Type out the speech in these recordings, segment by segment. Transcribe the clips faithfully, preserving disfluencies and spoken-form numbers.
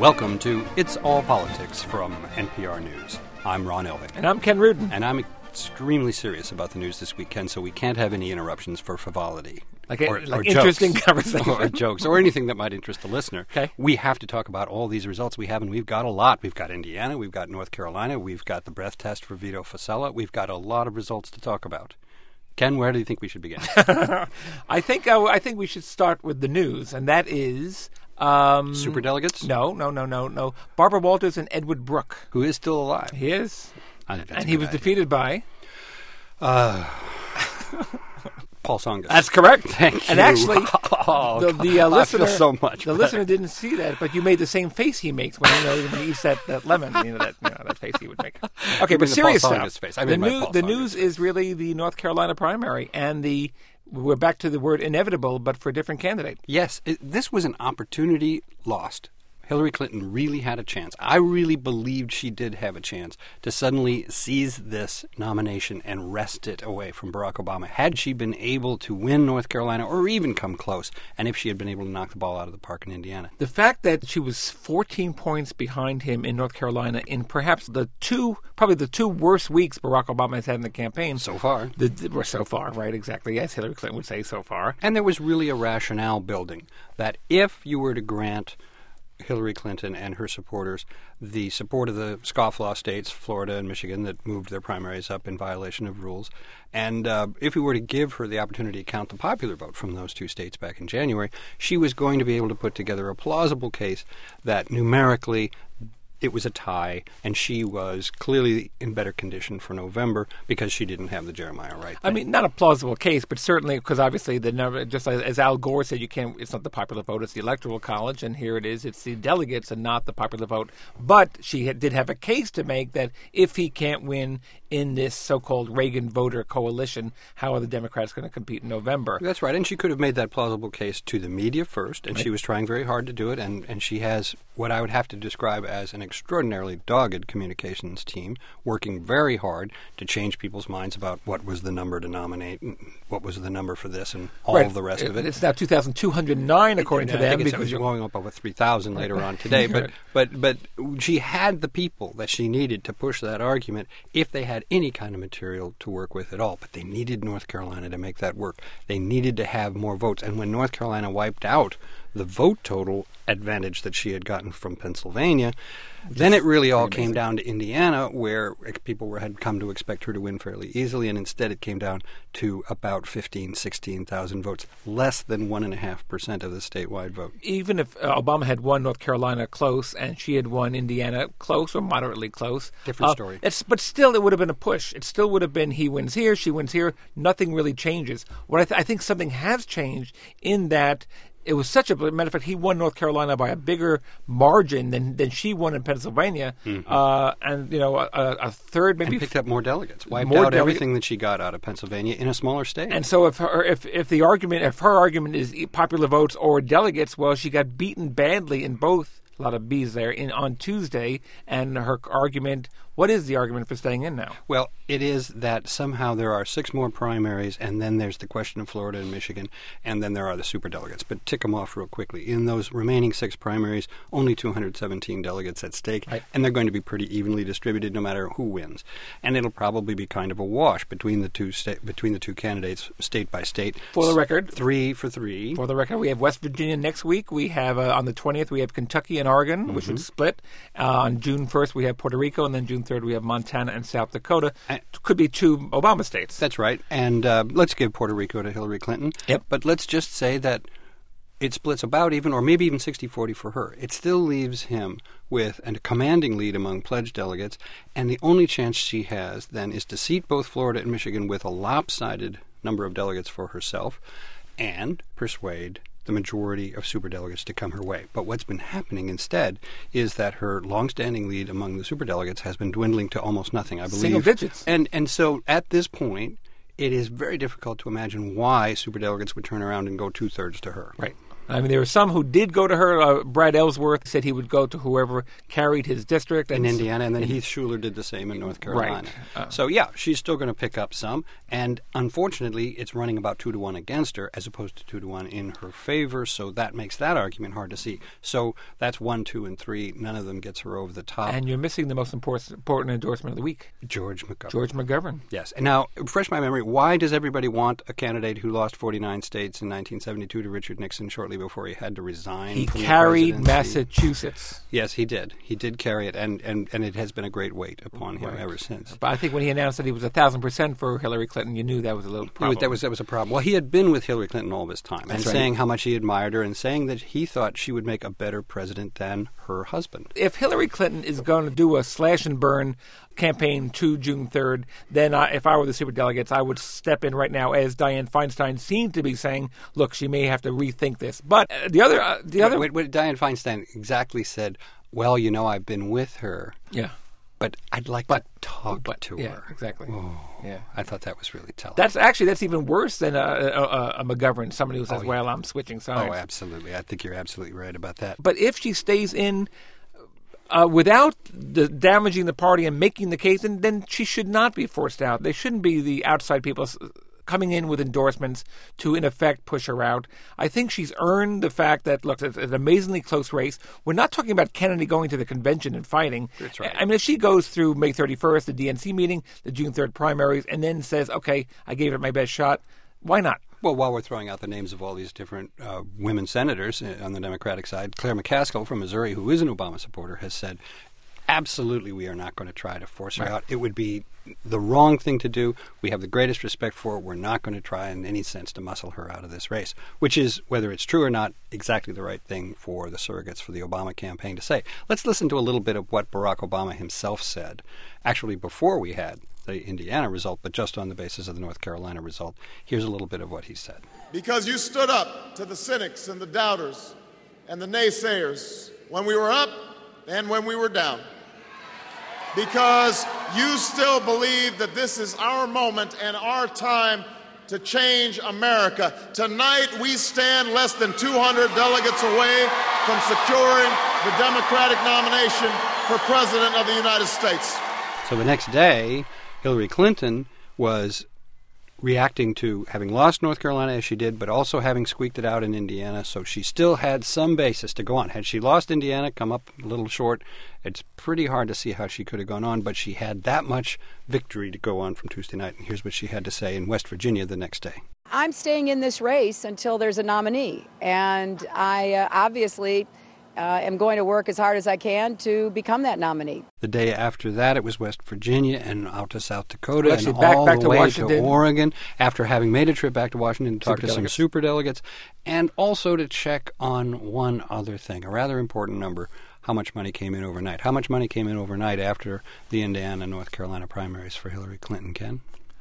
Welcome to It's All Politics from N P R News. I'm Ron Elving. And I'm Ken Rudin. And I'm extremely serious about the news this week, Ken, so we can't have any interruptions for frivolity. Like, a, or, like or interesting jokes, conversation. or jokes, or anything that might interest the listener. Okay. We have to talk about all these results we have, and we've got a lot. We've got Indiana, we've got North Carolina, we've got the breath test for Vito Fossella. We've got a lot of results to talk about. Ken, where do you think we should begin? I think uh, I think we should start with the news, and that is... Um, Superdelegates? No, no, no, no, no. Barbara Walters and Edward Brooke. Who is still alive. He is. I think that's and a he good was idea. defeated by... Uh, Paul Tsongas. That's correct. Thank and you. actually, oh, the, the uh, I listener, feel so much the better. listener didn't see that, but you made the same face he makes when you know when he eats that, that lemon. You know that you know, that face he would make. Okay, You but mean the serious Paul stuff. Tsongas face. I the mean my new, Paul the Tsongas news face. is really the North Carolina primary, and the we're back to the word inevitable, but for a different candidate. Yes, it, this was an opportunity lost. Hillary Clinton really had a chance. I really believed she did have a chance to suddenly seize this nomination and wrest it away from Barack Obama. Had she been able to win North Carolina or even come close, and if she had been able to knock the ball out of the park in Indiana. The fact that she was fourteen points behind him in North Carolina in perhaps the two, probably the two worst weeks Barack Obama has had in the campaign. So far. The, the, so far, right, exactly. Yes, Hillary Clinton would say so far. And there was really a rationale building that if you were to grant Hillary Clinton and her supporters the support of the scofflaw states, Florida and Michigan, that moved their primaries up in violation of rules, and uh, if we were to give her the opportunity to count the popular vote from those two states back in January, she was going to be able to put together a plausible case that numerically it was a tie, and she was clearly in better condition for November because she didn't have the Jeremiah Wright thing. I mean, not a plausible case, but certainly because obviously the number, just as, as Al Gore said, you can't. It's not the popular vote; it's the Electoral College, and here it is. It's the delegates and not the popular vote. But she had, did have a case to make that if he can't win in this so-called Reagan voter coalition, how are the Democrats going to compete in November? That's right, and she could have made that plausible case to the media first, and right. She was trying very hard to do it, and, and she has what I would have to describe as an extraordinarily dogged communications team, working very hard to change people's minds about what was the number to nominate, and what was the number for this, and all right. of the rest it, of it. It's now two thousand two hundred nine, according it, to them. I because you're going up over three thousand later on today, but, right. but, but she had the people that she needed to push that argument if they had any kind of material to work with at all. But they needed North Carolina to make that work. They needed to have more votes. And when North Carolina wiped out the vote total advantage that she had gotten from Pennsylvania, Just then it really all came down to Indiana, where people were, had come to expect her to win fairly easily, and instead it came down to about fifteen, sixteen thousand votes, less than one point five percent of the statewide vote. Even if uh, Obama had won North Carolina close and she had won Indiana close or moderately close. Different uh, story. It's, but still, it would have been a push. It still would have been he wins here, she wins here. Nothing really changes. What I, th- I think something has changed in that it was such a matter of fact, he won North Carolina by a bigger margin than, than she won in Pennsylvania, mm-hmm. uh, and you know a, a third maybe and picked up more delegates, wiped more out delega- everything that she got out of Pennsylvania in a smaller state. And so if her if if the argument if her argument is popular votes or delegates, well, she got beaten badly in both. A lot of B's there in on Tuesday, and her argument. What is the argument for staying in now? Well, it is that somehow there are six more primaries, and then there's the question of Florida and Michigan, and then there are the superdelegates. But tick them off real quickly. In those remaining six primaries, only two hundred seventeen delegates at stake, right. And they're going to be pretty evenly distributed no matter who wins. And it'll probably be kind of a wash between the two sta- between the two candidates, state by state. For the record, three for three. For the record, we have West Virginia next week. We have uh, on the twentieth we have Kentucky and Oregon, mm-hmm. which would split. Uh, on June first we have Puerto Rico, and then June third we have Montana and South Dakota. And could be two Obama states. That's right. And uh, let's give Puerto Rico to Hillary Clinton. Yep. But let's just say that it splits about even, or maybe even sixty forty for her. It still leaves him with a commanding lead among pledged delegates, and the only chance she has then is to seat both Florida and Michigan with a lopsided number of delegates for herself and persuade the majority of superdelegates to come her way. But what's been happening instead is that her longstanding lead among the superdelegates has been dwindling to almost nothing, I believe. Single digits. And and so at this point, it is very difficult to imagine why superdelegates would turn around and go two-thirds to her. Right. I mean, there were some who did go to her. Uh, Brad Ellsworth said he would go to whoever carried his district. In Indiana, and then Heath Schuler did the same in North Carolina. Right. Uh, so, yeah, she's still going to pick up some, and unfortunately, it's running about two to one against her as opposed to two to one in her favor, so that makes that argument hard to see. So that's one, two, and three. None of them gets her over the top. And you're missing the most important, important endorsement of the week. George McGovern. George McGovern. Yes. And now, refresh my memory, why does everybody want a candidate who lost forty-nine states in nineteen seventy-two to Richard Nixon shortly before he had to resign? He from carried the Massachusetts. Yes, he did. He did carry it, and, and, and it has been a great weight upon him right. ever since. But I think when he announced that he was a thousand percent for Hillary Clinton, you knew that was a little problem. That was that was a problem. Well, he had been with Hillary Clinton all this time, That's and right. saying how much he admired her, and saying that he thought she would make a better president than her husband. If Hillary Clinton is going to do a slash and burn campaign to June third, then I, if I were the superdelegates, I would step in right now, as Dianne Feinstein seemed to be saying, look, she may have to rethink this. But uh, the other... Uh, the other, what, what Dianne Feinstein exactly said, well, you know, I've been with her. Yeah. But I'd like but, to talk but, to yeah, her. Exactly. Oh, yeah, I thought that was really telling. That's actually that's even worse than a, a, a McGovern, somebody who says, oh, yeah. "Well, I'm switching sides." Oh, absolutely. I think you're absolutely right about that. But if she stays in uh, without the damaging the party and making the case, then, then she should not be forced out. They shouldn't be the outside people coming in with endorsements to, in effect, push her out. I think she's earned the fact that, look, it's an amazingly close race. We're not talking about Kennedy going to the convention and fighting. That's right. I mean, if she goes through May thirty-first, the D N C meeting, the June third primaries, and then says, okay, I gave it my best shot, why not? Well, while we're throwing out the names of all these different uh, women senators on the Democratic side, Claire McCaskill from Missouri, who is an Obama supporter, has said, absolutely we are not going to try to force her right. out. It would be the wrong thing to do. We have the greatest respect for it. We're not going to try in any sense to muscle her out of this race, which is, whether it's true or not, exactly the right thing for the surrogates for the Obama campaign to say. Let's listen to a little bit of what Barack Obama himself said, actually before we had the Indiana result, but just on the basis of the North Carolina result. Here's a little bit of what he said. Because you stood up to the cynics and the doubters and the naysayers when we were up and when we were down. Because you still believe that this is our moment and our time to change America. Tonight, we stand less than two hundred delegates away from securing the Democratic nomination for President of the United States. So the next day, Hillary Clinton was reacting to having lost North Carolina as she did, but also having squeaked it out in Indiana, so she still had some basis to go on. Had she lost Indiana, come up a little short, it's pretty hard to see how she could have gone on, but she had that much victory to go on from Tuesday night, and here's what she had to say in West Virginia the next day. I'm staying in this race until there's a nominee, and I uh, obviously uh, am going to work as hard as I can to become that nominee. The day after that, it was West Virginia and out to South Dakota well, and back, all back the to way Washington. to Oregon, after having made a trip back to Washington to talk to some superdelegates, and also to check on one other thing, a rather important number: how much money came in overnight. How much money came in overnight after the Indiana and North Carolina primaries for Hillary Clinton, Ken?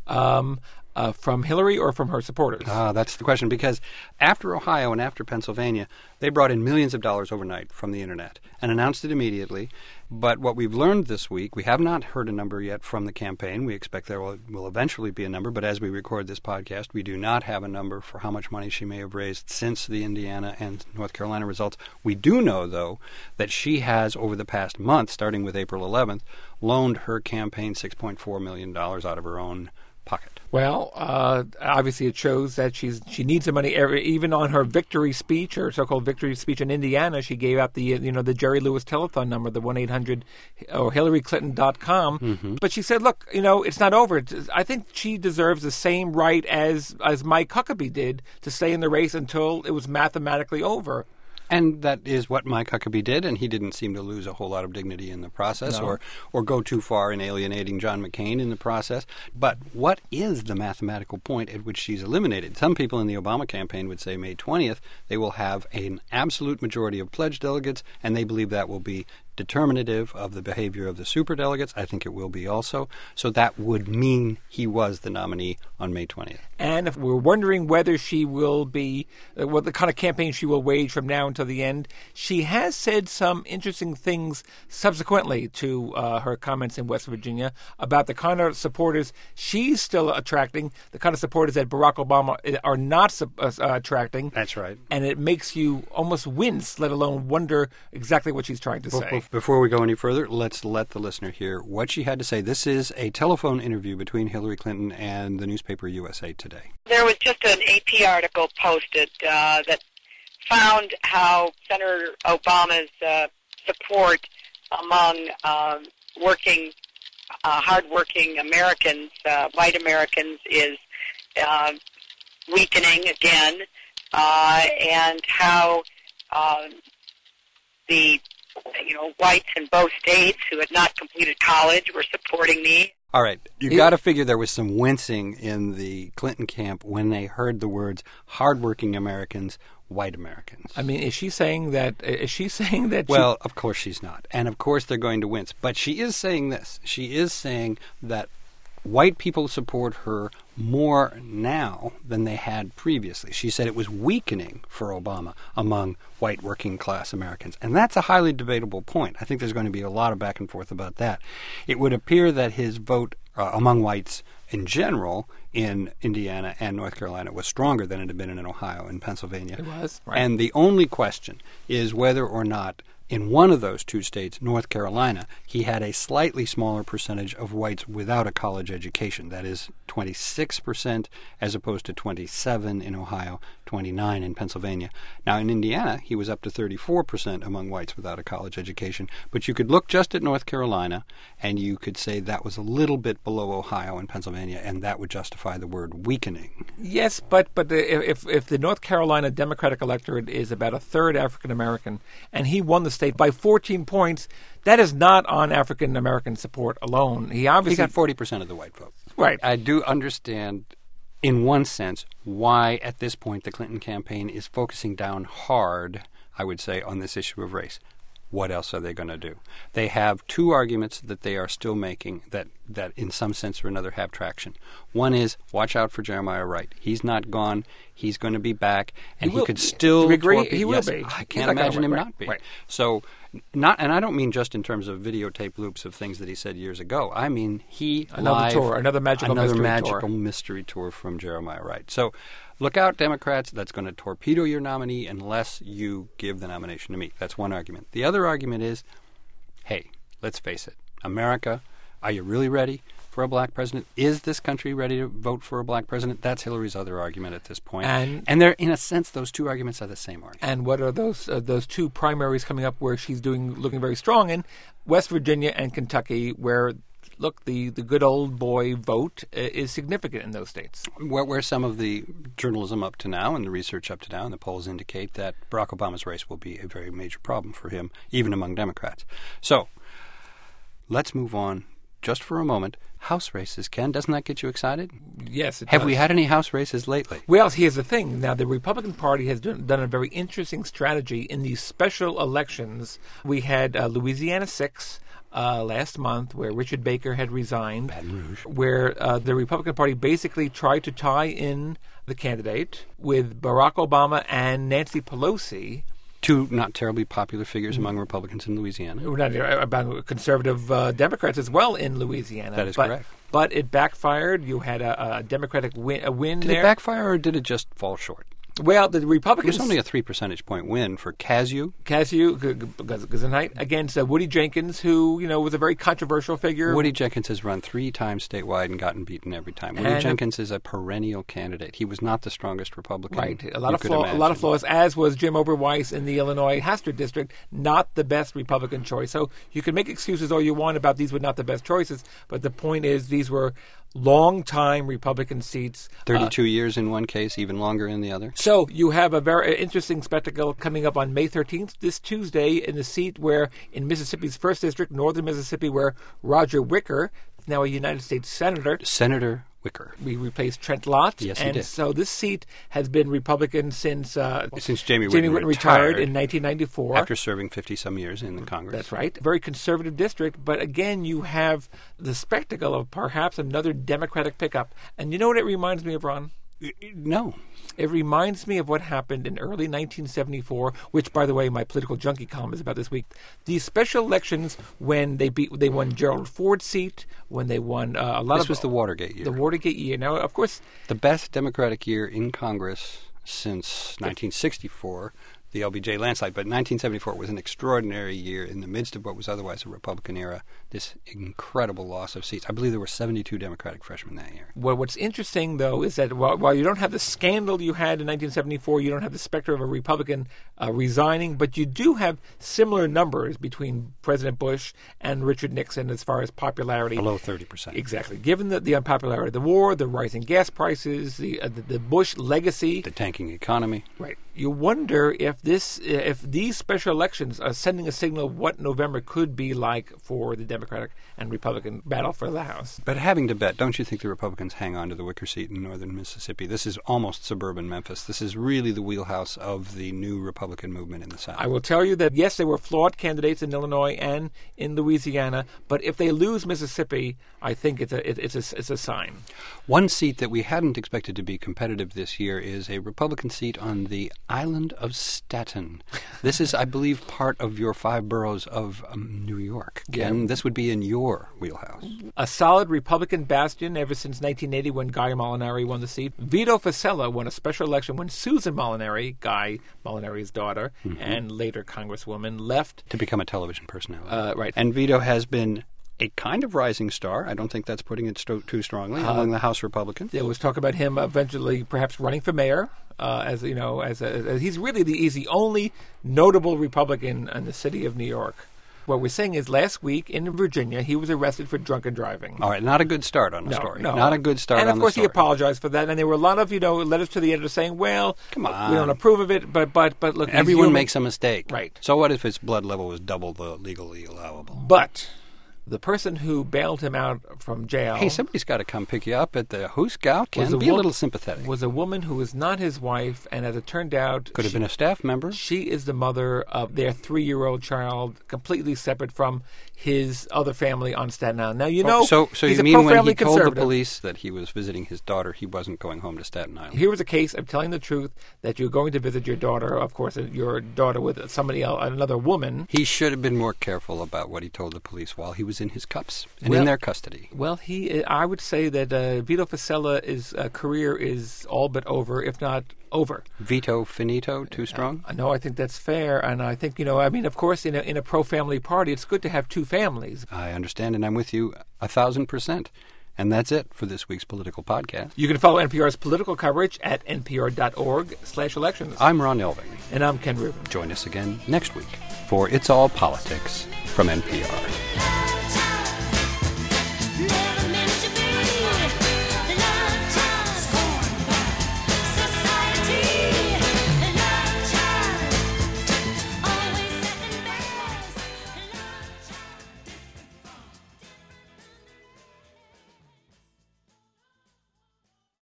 Um, uh, from Hillary or from her supporters? Ah, that's the question, because after Ohio and after Pennsylvania, they brought in millions of dollars overnight from the Internet and announced it immediately. But what we've learned this week, we have not heard a number yet from the campaign. We expect there will, will eventually be a number, but as we record this podcast, we do not have a number for how much money she may have raised since the Indiana and North Carolina results. We do know, though, that she has, over the past month, starting with April eleventh, loaned her campaign six point four million dollars out of her own pocket. Well, uh, obviously it shows that she's she needs the money. Every, even on her victory speech, her so-called victory speech in Indiana, she gave out the you know the Jerry Lewis telethon number, the one eight hundred or Hillary Clinton dot com. Mm-hmm. But she said, "Look, you know, it's not over. I think she deserves the same right as as Mike Huckabee did to stay in the race until it was mathematically over." And that is what Mike Huckabee did, and he didn't seem to lose a whole lot of dignity in the process, no. or, or go too far in alienating John McCain in the process. But what is the mathematical point at which she's eliminated? Some people in the Obama campaign would say May twentieth they will have an absolute majority of pledged delegates, and they believe that will be determinative of the behavior of the superdelegates. I think it will be also. So that would mean he was the nominee on May twentieth. And if we're wondering whether she will be, uh, what the kind of campaign she will wage from now until the end, she has said some interesting things subsequently to uh, her comments in West Virginia about the kind of supporters she's still attracting, the kind of supporters that Barack Obama are not uh, attracting. That's right. And it makes you almost wince, let alone wonder exactly what she's trying to say. Before we go any further, let's let the listener hear what she had to say. This is a telephone interview between Hillary Clinton and the newspaper U S A Today. There was just an A P article posted uh, that found how Senator Obama's uh, support among uh, working, uh, hardworking Americans, uh, white Americans, is uh, weakening again, uh, and how uh, the you know whites in both states who had not completed college were supporting me. All right. You've got to figure there was some wincing in the Clinton camp when they heard the words hardworking Americans, white Americans. I mean, is she saying that? Is she saying that? Well, she... of course she's not. And of course they're going to wince. But she is saying this. She is saying that white people support her more now than they had previously. She said it was weakening for Obama among white working class Americans. And that's a highly debatable point. I think there's going to be a lot of back and forth about that. It would appear that his vote uh, among whites in general in Indiana and North Carolina was stronger than it had been in Ohio and Pennsylvania. It was, right. And the only question is whether or not in one of those two states, North Carolina, he had a slightly smaller percentage of whites without a college education. That is twenty-six percent as opposed to twenty-seven in Ohio, twenty-nine in Pennsylvania. Now, in Indiana, he was up to thirty-four percent among whites without a college education. But you could look just at North Carolina, and you could say that was a little bit below Ohio and Pennsylvania, and that would justify the word weakening. Yes, but but the, if if the North Carolina Democratic electorate is about a third African American, and he won the state by fourteen points, that is not on African American support alone. He obviously he got forty percent of the white vote. Right. I do understand, in one sense, why at this point the Clinton campaign is focusing down hard, I would say, on this issue of race. What else are they going to do? They have two arguments that they are still making that, that in some sense or another have traction. One is, watch out for Jeremiah Wright. He's not gone. He's going to be back, and he, he will, could still... Do we agree? Torpedo. He will yes, be. I He's can't not imagine him right, not be. Right. So, not, and I don't mean just in terms of videotape loops of things that he said years ago. I mean, he Another live, tour, another magical another mystery magical tour. mystery tour from Jeremiah Wright. So, look out, Democrats. That's going to torpedo your nominee unless you give the nomination to me. That's one argument. The other argument is, hey, let's face it, America, are you really ready for a black president? Is this country ready to vote for a black president? That's Hillary's other argument at this point. And, and they're, in a sense, those two arguments are the same argument. And what are those uh, those two primaries coming up where she's doing looking very strong in? West Virginia and Kentucky, where, look, the, the good old boy vote uh, is significant in those states. Where, where some of the journalism up to now and the research up to now and the polls indicate that Barack Obama's race will be a very major problem for him, even among Democrats. So, let's move on just for a moment. House races, Ken, doesn't that get you excited? Yes, it Have does. we had any House races lately? Well, here's the thing. Now, the Republican Party has done, done a very interesting strategy in these special elections. We had uh, Louisiana six uh, last month, where Richard Baker had resigned, Baton Rouge. where uh, the Republican Party basically tried to tie in the candidate with Barack Obama and Nancy Pelosi. Two not terribly popular figures among Republicans in Louisiana. We're not about conservative uh, Democrats as well in Louisiana. That is but, correct. But it backfired. You had a, a Democratic win, a win Did there. it backfire or did it just fall short? Well, the It Republicans... was only a three percentage point win for Casio. Casio Gesundheit against uh, Woody Jenkins, who, you know, was a very controversial figure. Woody Jenkins has run three times statewide and gotten beaten every time. Woody And Jenkins is a perennial candidate. He was not the strongest Republican. Right. A lot you of could flaw, a lot of imagine. flaws, as was Jim Oberweis in the Illinois Hastert district. Not the best Republican choice. So you can make excuses all you want about these were not the best choices, but the point is these were long-time Republican seats. thirty-two Uh, years in one case, even longer in the other. So you have a very interesting spectacle coming up on May thirteenth, this Tuesday, in the seat where, in Mississippi's first district, northern Mississippi, where Roger Wicker, now a United States Senator, Senator Wicker. We replaced Trent Lott. Yes, he and did. so this seat has been Republican since uh, Since Jamie Whitten Jamie Whitten retired, retired in nineteen ninety-four. After serving fifty-some years in the Congress. That's right. Very conservative district. But again, you have the spectacle of perhaps another Democratic pickup. And you know what it reminds me of, Ron? No. It reminds me of what happened in early nineteen seventy-four, which, by the way, my political junkie column is about this week. These special elections when they beat, they won Gerald Ford's seat, when they won uh, a lot this of... This was the Watergate year. The Watergate year. Now, of course... The best Democratic year in Congress since nineteen sixty-four, the L B J landslide. But nineteen seventy-four was an extraordinary year in the midst of what was otherwise a Republican era. This incredible loss of seats. I believe there were seventy-two Democratic freshmen that year. Well, what's interesting, though, is that while, while you don't have the scandal you had in nineteen seventy-four, you don't have the specter of a Republican uh, resigning, but you do have similar numbers between President Bush and Richard Nixon as far as popularity. Below thirty percent. Exactly. Given the, the unpopularity of the war, the rising gas prices, the, uh, the the Bush legacy, the tanking economy. Right. You wonder if this, if these special elections are sending a signal of what November could be like for the Democratic and Republican battle for the House. But having to bet, don't you think the Republicans hang on to the Wicker seat in northern Mississippi? This is almost suburban Memphis. This is really the wheelhouse of the new Republican movement in the South. I will tell you that, yes, they were flawed candidates in Illinois and in Louisiana, but if they lose Mississippi, I think it's a, it, it's a, it's a sign. One seat that we hadn't expected to be competitive this year is a Republican seat on the island of Staten. This is, I believe, part of your five boroughs of um, New York. Yeah. And this would be in your wheelhouse. A solid Republican bastion ever since nineteen eighty when Guy Molinari won the seat. Vito Fossella won a special election when Susan Molinari, Guy Molinari's daughter, mm-hmm. and later Congresswoman, left. To become a television personality. Uh, right. And Vito has been a kind of rising star. I don't think that's putting it sto- too strongly uh, among the House Republicans. There was talk about him eventually perhaps running for mayor. Uh, as you know, as, a, as he's really the he's the only notable Republican in the city of New York. What we're saying is, last week in Virginia, he was arrested for drunken driving. All right, not a good start on the no, story. No. Not a good start on the story. And of course, he apologized for that. And there were a lot of you know letters to the editor saying, "Well, come on, we don't approve of it." But but but look, everyone makes a mistake, right? So what if his blood level was double the legally allowable? But the person who bailed him out from jail... Hey, somebody's got to come pick you up at the Hooskout. Can be wo- a little sympathetic. Was a woman who was not his wife, and as it turned out... Could have she, been a staff member. She is the mother of their three-year-old child, completely separate from his other family on Staten Island. Now, you know, oh, so, so he's you a mean when he told the conservative. police that he was visiting his daughter, he wasn't going home to Staten Island? Here was a case of telling the truth that you're going to visit your daughter, of course, your daughter with somebody else, another woman. He should have been more careful about what he told the police while he was in his cups and well, in their custody. Well, he, I would say that uh, Vito Fosella's uh, career is all but over, if not over. Vito finito, too strong? Uh, no, I think that's fair. And I think, you know, I mean, of course, in a, in a pro-family party, it's good to have two families. I understand, and I'm with you a thousand percent. And that's it for this week's Political Podcast. You can follow N P R's political coverage at npr.org slash elections. I'm Ron Elving. And I'm Ken Rubin. Join us again next week for It's All Politics from N P R.